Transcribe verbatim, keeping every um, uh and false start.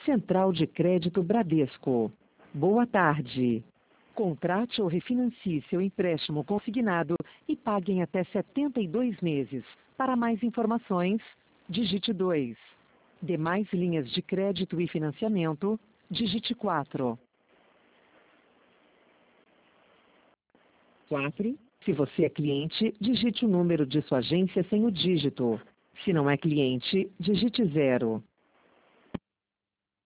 Central de Crédito Bradesco. Boa tarde. Contrate ou refinancie seu empréstimo consignado e pague em até setenta e dois meses. Para mais informações, digite dois. Demais linhas de crédito e financiamento, digite quatro. quatro. Se você é cliente, digite o número de sua agência sem o dígito. Se não é cliente, digite zero.